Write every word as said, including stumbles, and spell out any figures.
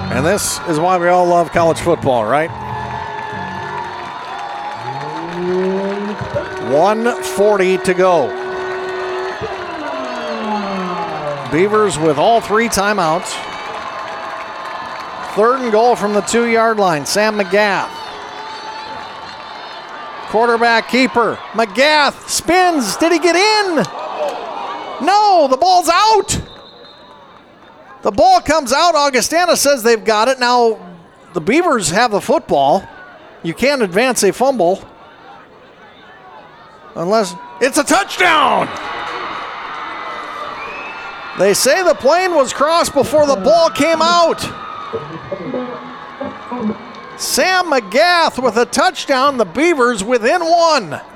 And this is why we all love college football, right? one forty to go. Beavers with all three timeouts. Third and goal from the two-yard line. Sam McGath. Quarterback keeper. McGath spins. Did he get in? No, the ball's out. The ball comes out. Augustana says they've got it. Now, the Beavers have the football. You can't advance a fumble unless it's a touchdown. They say the plane was crossed before the ball came out. Sam McGath with a touchdown. The Beavers within one.